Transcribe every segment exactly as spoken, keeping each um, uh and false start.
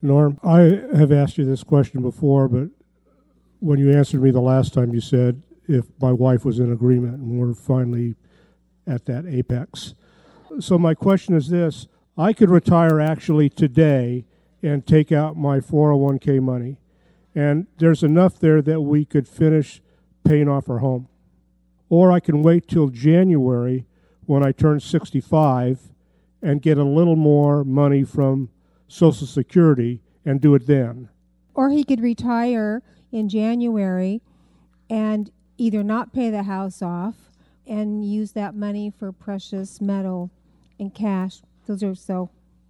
Norm, I have asked you this question before, but when you answered me the last time, you said if my wife was in agreement, and we're finally at that apex. So my question is this. I could retire actually today and take out my four oh one k money, and there's enough there that we could finish paying off our home. Or I can wait till January when I turn sixty-five and get a little more money from Social Security and do it then. Or he could retire in January and either not pay the house off and use that money for precious metal and cash. Those are so.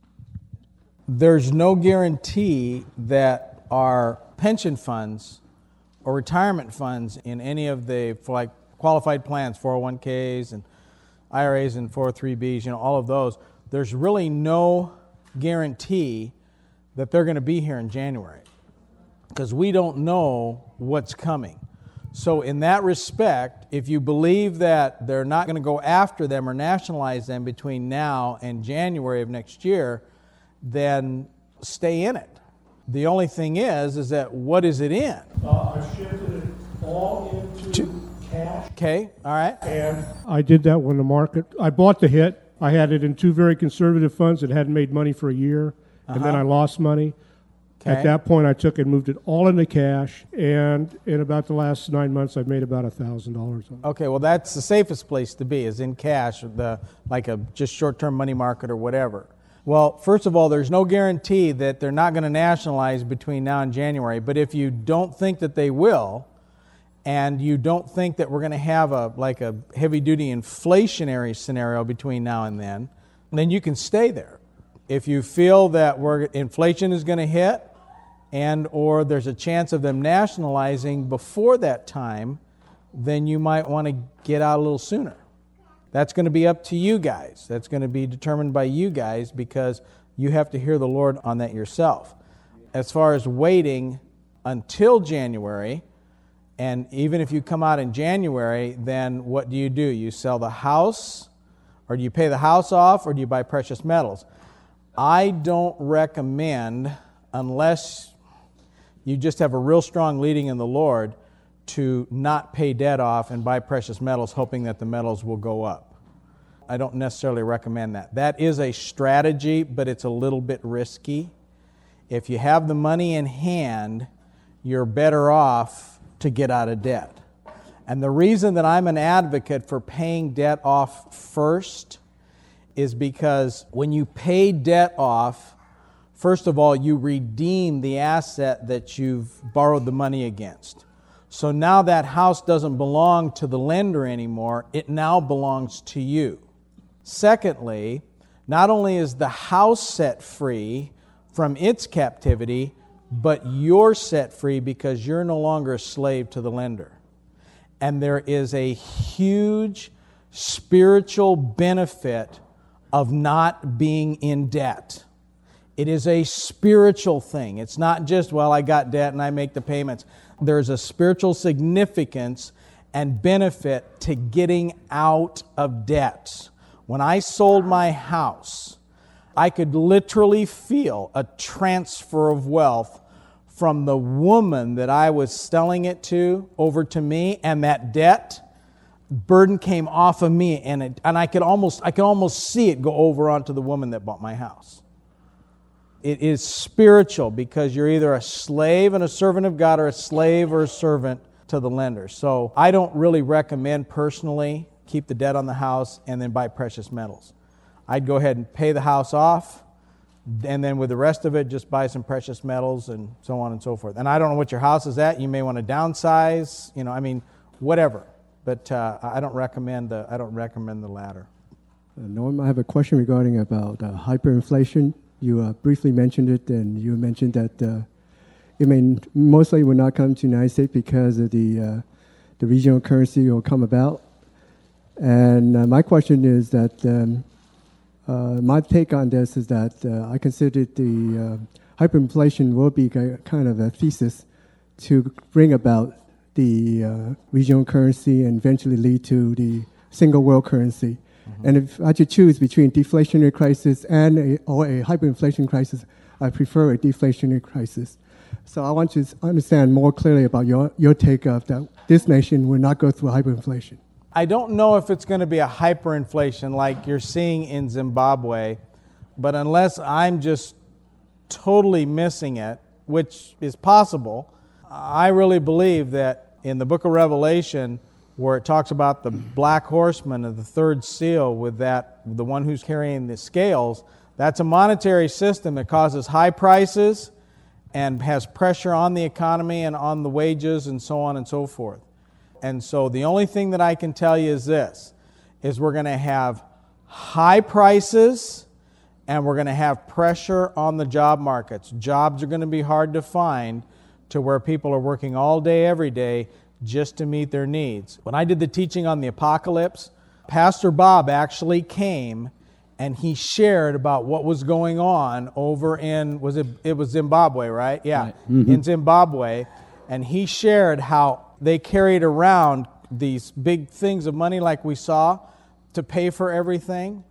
There's no guarantee that our pension funds or retirement funds in any of the like qualified plans, four oh one k's and I R As and four oh three b's, you know, all of those, there's really no guarantee that they're going to be here in January because we don't know what's coming. So in that respect, if you believe that they're not going to go after them or nationalize them between now and January of next year, then stay in it. The only thing is, is that what is it in? Uh, I shifted it all into to, cash. Okay, all right. And I did that when the market, I bought the hit. I had it in two very conservative funds that hadn't made money for a year, uh-huh. and then I lost money. Okay. At that point, I took and moved it all into cash, and in about the last nine months, I've made about one thousand dollars on it. Okay, well, that's the safest place to be, is in cash, the like a just short-term money market or whatever. Well, first of all, there's no guarantee that they're not going to nationalize between now and January, but if you don't think that they will, and you don't think that we're going to have a like a heavy-duty inflationary scenario between now and then, then you can stay there. If you feel that we're, inflation is going to hit, and or there's a chance of them nationalizing before that time, then you might want to get out a little sooner. That's going to be up to you guys. That's going to be determined by you guys because you have to hear the Lord on that yourself. As far as waiting until January, and even if you come out in January, then what do you do? You sell the house, or do you pay the house off, or do you buy precious metals? I don't recommend, unless you just have a real strong leading in the Lord, to not pay debt off and buy precious metals hoping that the metals will go up. I don't necessarily recommend that. That is a strategy, but it's a little bit risky. If you have the money in hand, you're better off to get out of debt. And the reason that I'm an advocate for paying debt off first is because when you pay debt off, first of all, you redeem the asset that you've borrowed the money against. So now that house doesn't belong to the lender anymore, it now belongs to you. Secondly, not only is the house set free from its captivity, but you're set free because you're no longer a slave to the lender. And there is a huge spiritual benefit of not being in debt. It is a spiritual thing. It's not just, well, I got debt and I make the payments. There's a spiritual significance and benefit to getting out of debt. When I sold my house, I could literally feel a transfer of wealth from the woman that I was selling it to over to me, and that debt burden came off of me, and it, and I could almost I could almost see it go over onto the woman that bought my house. It is spiritual because you're either a slave and a servant of God or a slave or a servant to the lender. So I don't really recommend personally keep the debt on the house and then buy precious metals. I'd go ahead and pay the house off, and then with the rest of it, just buy some precious metals and so on and so forth. And I don't know what your house is at. You may want to downsize, you know, I mean, whatever. But uh, I don't recommend the I don't recommend the latter. Uh, Norm, I have a question regarding about uh, hyperinflation. You uh, briefly mentioned it, and you mentioned that uh, it may mostly will not come to the United States because of the uh, the regional currency will come about. And uh, my question is that um, uh, my take on this is that uh, I consider the uh, hyperinflation will be kind of a thesis to bring about the uh, regional currency and eventually lead to the single world currency. Mm-hmm. And if I had to choose between deflationary crisis and a, or a hyperinflation crisis, I prefer a deflationary crisis. So I want to understand more clearly about your, your take of that this nation will not go through hyperinflation. I don't know if it's going to be a hyperinflation like you're seeing in Zimbabwe, but unless I'm just totally missing it, which is possible, I really believe that in the book of Revelation, where it talks about the black horseman of the third seal with that, the one who's carrying the scales, that's a monetary system that causes high prices and has pressure on the economy and on the wages and so on and so forth. And so the only thing that I can tell you is this, is we're going to have high prices and we're going to have pressure on the job markets. Jobs are going to be hard to find to where people are working all day, every day, just to meet their needs. When I did the teaching on the apocalypse, Pastor Bob actually came and he shared about what was going on over in, was it, it was Zimbabwe, right? Yeah, right. Mm-hmm. In Zimbabwe. And he shared how they carried around these big things of money like we saw to pay for everything,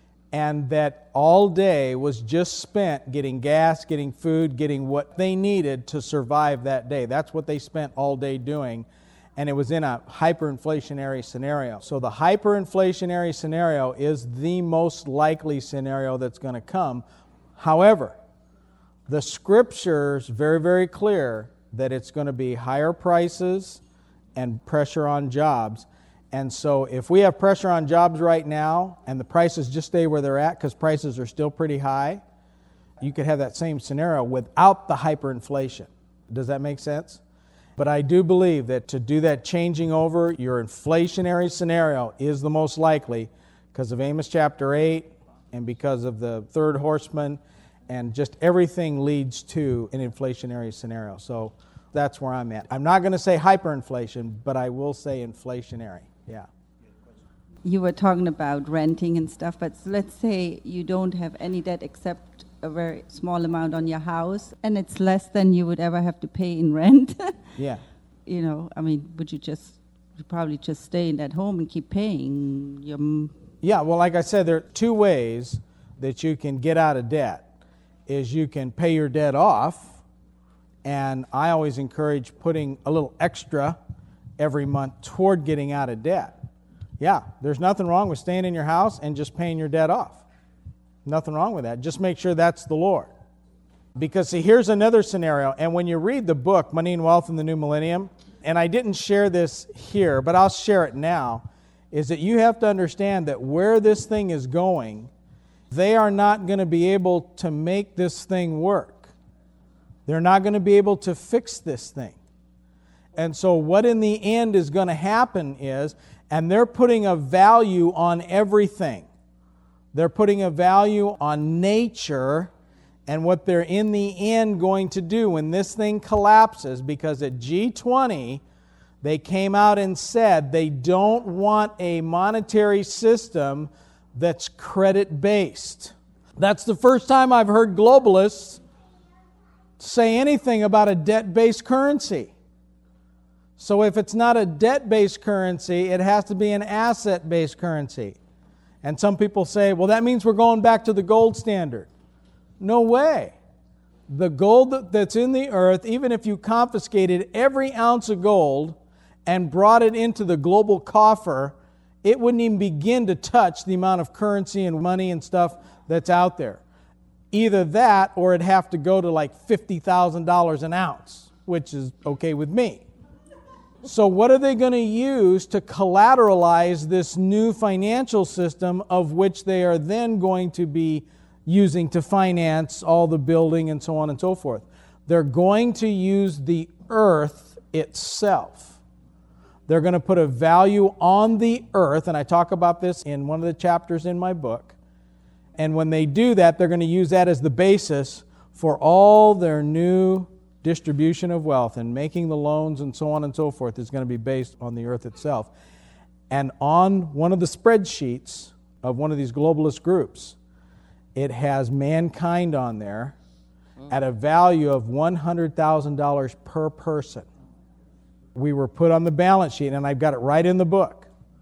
and that all day was just spent getting gas, getting food, getting what they needed to survive that day. That's what they spent all day doing, and it was in a hyperinflationary scenario. So the hyperinflationary scenario is the most likely scenario that's going to come. However, the Scripture's very, very clear that it's going to be higher prices and pressure on jobs. And so if we have pressure on jobs right now and the prices just stay where they're at because prices are still pretty high, you could have that same scenario without the hyperinflation. Does that make sense? But I do believe that to do that changing over, your inflationary scenario is the most likely because of Amos chapter eight and because of the third horseman, and just everything leads to an inflationary scenario. So that's where I'm at. I'm not going to say hyperinflation, but I will say inflationary. Yeah. You were talking about renting and stuff, but let's say you don't have any debt except a very small amount on your house, and it's less than you would ever have to pay in rent. Yeah. You know, I mean, would you just, you probably just stay in that home and keep paying your... M- yeah, well, like I said, there are two ways that you can get out of debt. Is you can pay your debt off, and I always encourage putting a little extra every month toward getting out of debt. Yeah, there's nothing wrong with staying in your house and just paying your debt off. Nothing wrong with that. Just make sure that's the Lord. Because, see, here's another scenario, and when you read the book, Money and Wealth in the New Millennium, and I didn't share this here, but I'll share it now, is that you have to understand that where this thing is going, they are not going to be able to make this thing work. They're not going to be able to fix this thing. And so what in the end is going to happen is, and they're putting a value on everything. They're putting a value on nature and what they're in the end going to do when this thing collapses, because at G twenty, they came out and said they don't want a monetary system that's credit-based. That's the first time I've heard globalists say anything about a debt-based currency. So if it's not a debt-based currency, it has to be an asset-based currency. And some people say, well, that means we're going back to the gold standard. No way. The gold that's in the earth, even if you confiscated every ounce of gold and brought it into the global coffer, it wouldn't even begin to touch the amount of currency and money and stuff that's out there. Either that, or it'd have to go to like fifty thousand dollars an ounce, which is okay with me. So what are they going to use to collateralize this new financial system, of which they are then going to be using to finance all the building and so on and so forth? They're going to use the earth itself. They're going to put a value on the earth, and I talk about this in one of the chapters in my book. And when they do that, they're going to use that as the basis for all their new distribution of wealth, and making the loans and so on and so forth is going to be based on the earth itself. And on one of the spreadsheets of one of these globalist groups, it has mankind on there at a value of one hundred thousand dollars per person. We were put on the balance sheet, and I've got it right in the book.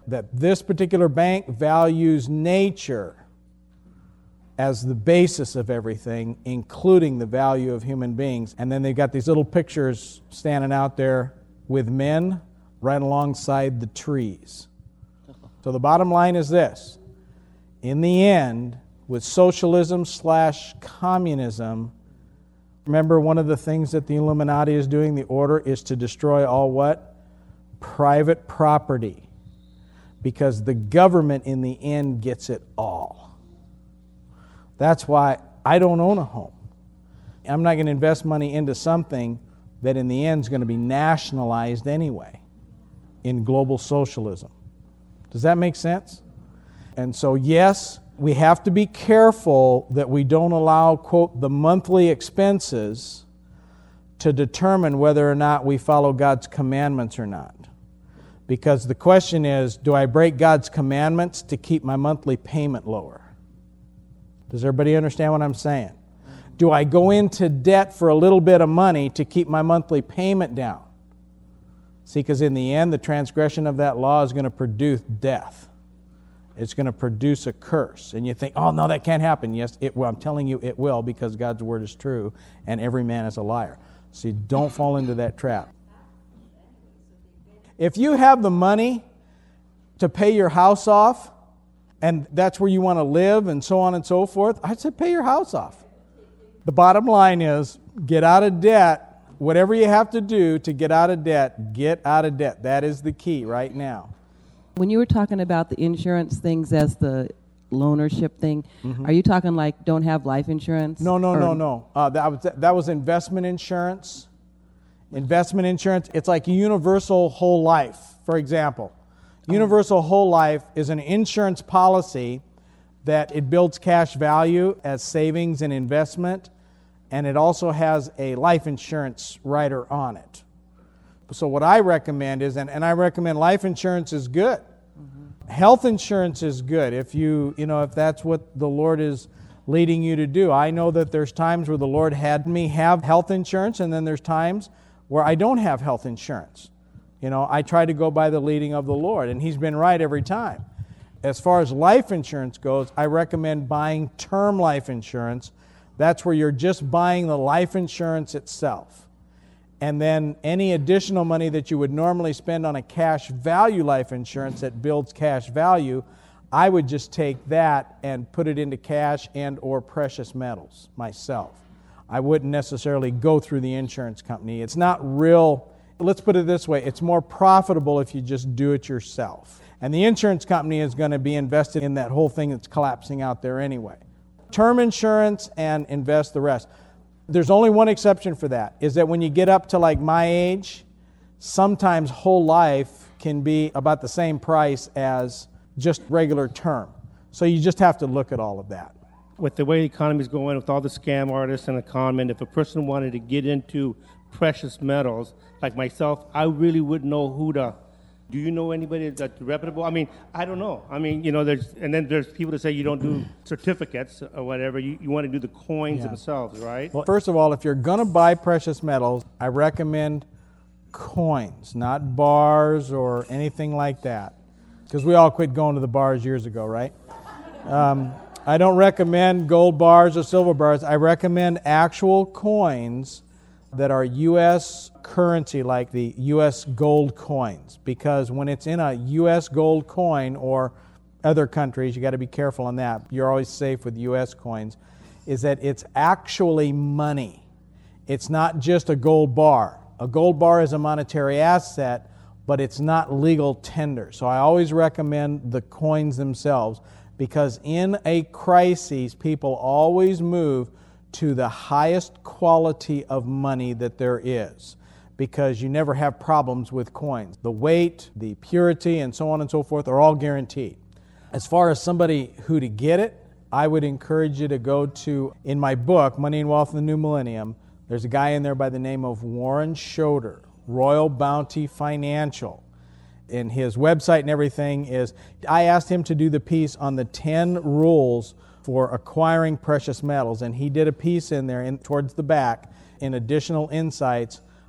that this particular bank values nature as the basis of everything, including the value of human beings. And then they've got these little pictures standing out there with men right alongside the trees. So the bottom line is this. In the end, with socialism slash communism, remember one of the things that the Illuminati is doing, the order, is to destroy all what? Private property. Because the government in the end gets it all. That's why I don't own a home. I'm not going to invest money into something that in the end is going to be nationalized anyway in global socialism. Does that make sense? And so, yes, we have to be careful that we don't allow, quote, the monthly expenses to determine whether or not we follow God's commandments or not. Because the question is, do I break God's commandments to keep my monthly payment lower? Does everybody understand what I'm saying? Do I go into debt for a little bit of money to keep my monthly payment down? See, because in the end, the transgression of that law is going to produce death. It's going to produce a curse. And you think, oh, no, that can't happen. Yes, it will. I'm telling you it will, because God's word is true and every man is a liar. So you don't fall into that trap. If you have the money to pay your house off, and that's where you want to live and so on and so forth, I'd say pay your house off. The bottom line is get out of debt. Whatever you have to do to get out of debt, get out of debt. That is the key right now. When you were talking about the insurance things as the loanership thing, Mm-hmm. are you talking like don't have life insurance? No, no, Or- no, no. Uh, that was that was investment insurance. Investment insurance, it's like universal whole life, for example. Universal whole life is an insurance policy that it builds cash value as savings and investment, and it also has a life insurance rider on it. So what I recommend is, and, and I recommend life insurance is good. Mm-hmm. Health insurance is good if you, you know, if that's what the Lord is leading you to do. I know that there's times where the Lord had me have health insurance, and then there's times where I don't have health insurance. You know, I try to go by the leading of the Lord, and He's been right every time. As far as life insurance goes, I recommend buying term life insurance. That's where you're just buying the life insurance itself. And then any additional money that you would normally spend on a cash value life insurance that builds cash value, I would just take that and put it into cash and or precious metals myself. I wouldn't necessarily go through the insurance company. It's not real, let's put it this way, it's more profitable if you just do it yourself. And the insurance company is going to be invested in that whole thing that's collapsing out there anyway. Term insurance and invest the rest. There's only one exception for that, is that when you get up to like my age, sometimes whole life can be about the same price as just regular term. So you just have to look at all of that. With the way the economy is going, with all the scam artists and the con men, if a person wanted to get into precious metals, like myself, I really wouldn't know who to. Do you know anybody that's reputable? I mean, I don't know. I mean, you know, there's, and then there's people that say you don't do certificates or whatever. You, you want to do the coins Yeah. themselves, right? Well, first of all, if you're going to buy precious metals, I recommend coins, not bars or anything like that. Because we all quit going to the bars years ago, right? Um, I don't recommend gold bars or silver bars. I recommend actual coins that are U S currency, like the U S gold coins. Because when it's in a U S gold coin, or other countries, you got to be careful on that. You're always safe with U S coins, is that it's actually money. It's not just a gold bar. A gold bar is a monetary asset, but it's not legal tender. So I always recommend the coins themselves, because in a crisis, people always move to the highest quality of money that there is, because you never have problems with coins. The weight, the purity, and so on and so forth are all guaranteed. As far as somebody who to get it, I would encourage you to go to, in my book, Money and Wealth in the New Millennium, there's a guy in there by the name of Warren Schroeder, Royal Bounty Financial. And his website and everything is, I asked him to do the piece on the ten rules for acquiring precious metals, and he did a piece in there in, towards the back in additional insights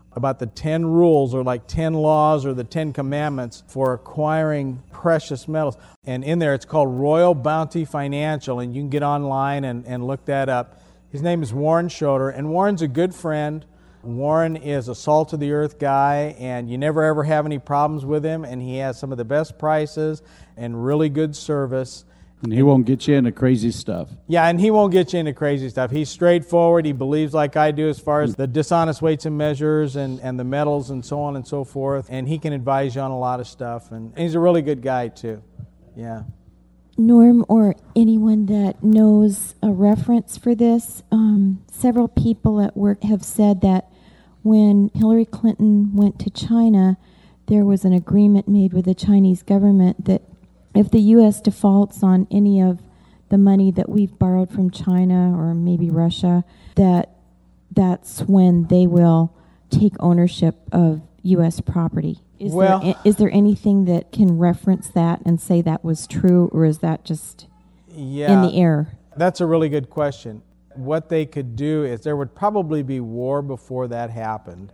about the ten rules or like ten laws or the ten commandments for acquiring precious metals. And in there it's called Royal Bounty Financial, and you can get online and, and look that up. His name is Warren Schroeder, and Warren's a good friend. Warren is a salt-of-the-earth guy, and you never ever have any problems with him, and he has some of the best prices and really good service. And he won't get you into crazy stuff. Yeah, and he won't get you into crazy stuff. He's straightforward. He believes like I do as far as the dishonest weights and measures and, and the metals and so on and so forth, and he can advise you on a lot of stuff, and, and he's a really good guy too. Yeah. Norm, or anyone that knows a reference for this, um, several people at work have said that when Hillary Clinton went to China, there was an agreement made with the Chinese government that if the U S defaults on any of the money that we've borrowed from China or maybe Russia, that that's when they will take ownership of U S property. Is, well, there, is there anything that can reference that and say that was true, or is that just yeah, in the air? That's a really good question. What they could do is there would probably be war before that happened,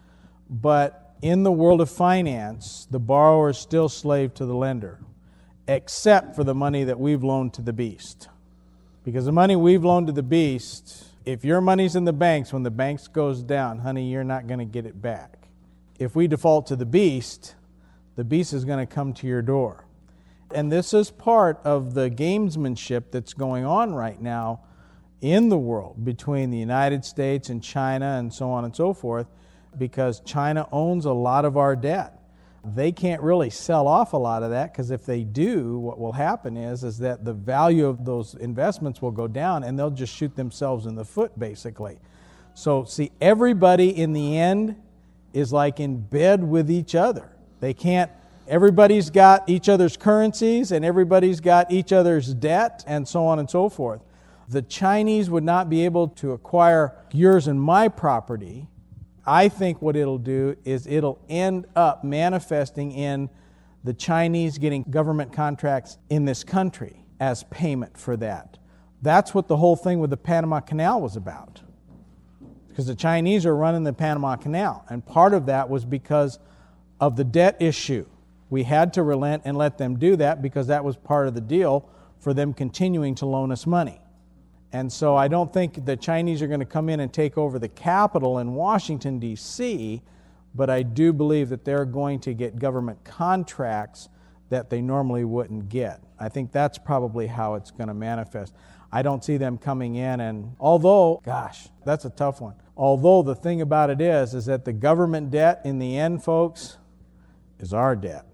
but in the world of finance, the borrower is still slave to the lender, except for the money that we've loaned to the beast. Because the money we've loaned to the beast, if your money's in the banks, when the banks goes down, honey, you're not going to get it back. If we default to the beast, the beast is going to come to your door. And this is part of the gamesmanship that's going on right now in the world between the United States and China and so on and so forth, because China owns a lot of our debt. They can't really sell off a lot of that, because if they do, what will happen is, is that the value of those investments will go down and they'll just shoot themselves in the foot, basically. So, see, everybody in the end is like in bed with each other. They can't, everybody's got each other's currencies and everybody's got each other's debt and so on and so forth. The Chinese would not be able to acquire yours and my property. I think what it'll do is it'll end up manifesting in the Chinese getting government contracts in this country as payment for that. That's what the whole thing with the Panama Canal was about. Because the Chinese are running the Panama Canal, and part of that was because of the debt issue. We had to relent and let them do that because that was part of the deal for them continuing to loan us money. And so I don't think the Chinese are going to come in and take over the Capitol in Washington, D C, but I do believe that they're going to get government contracts that they normally wouldn't get. I think that's probably how it's going to manifest. I don't see them coming in, and although, gosh, that's a tough one. Although the thing about it is, is that the government debt in the end, folks, is our debt.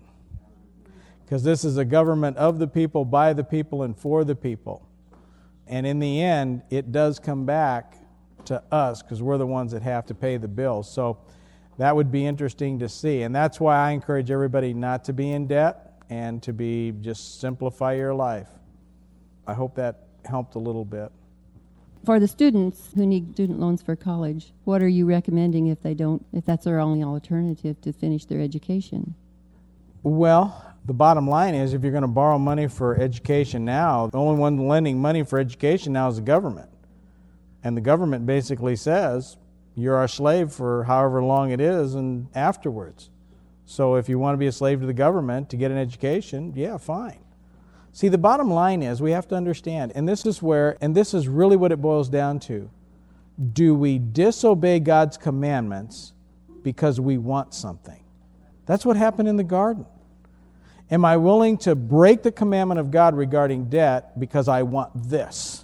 Because this is a government of the people, by the people, and for the people. And in the end, it does come back to us because we're the ones that have to pay the bills. So that would be interesting to see. And that's why I encourage everybody not to be in debt and to be, just simplify your life. I hope that helped a little bit. For the students who need student loans for college, what are you recommending if they don't, if that's their only alternative to finish their education? Well, the bottom line is, if you're going to borrow money for education now, the only one lending money for education now is the government. And the government basically says, you're our slave for however long it is and afterwards. So if you want to be a slave to the government to get an education, yeah, fine. See, the bottom line is, we have to understand, and this is where, and this is really what it boils down to. Do we disobey God's commandments because we want something? That's what happened in the garden. Am I willing to break the commandment of God regarding debt because I want this?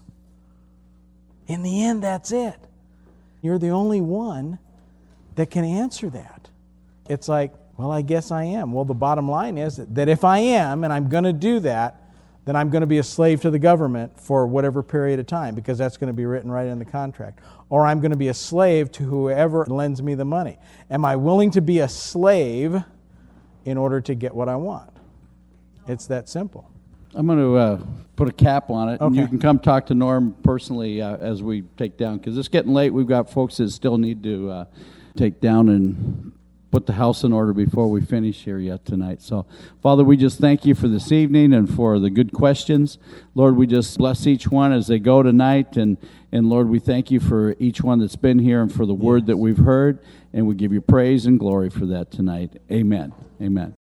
In the end, that's it. You're the only one that can answer that. It's like, well, I guess I am. Well, the bottom line is that if I am, and I'm going to do that, then I'm going to be a slave to the government for whatever period of time, because that's going to be written right in the contract. Or I'm going to be a slave to whoever lends me the money. Am I willing to be a slave in order to get what I want? It's that simple. I'm going to uh, put a cap on it, and Okay. you can come talk to Norm personally uh, as we take down, because it's getting late. We've got folks that still need to uh, take down and put the house in order before we finish here yet tonight. So, Father, we just thank you for this evening and for the good questions. Lord, we just bless each one as they go tonight. And, and Lord, we thank you for each one that's been here and for the word that we've heard. And we give you praise and glory for that tonight. Amen. Amen.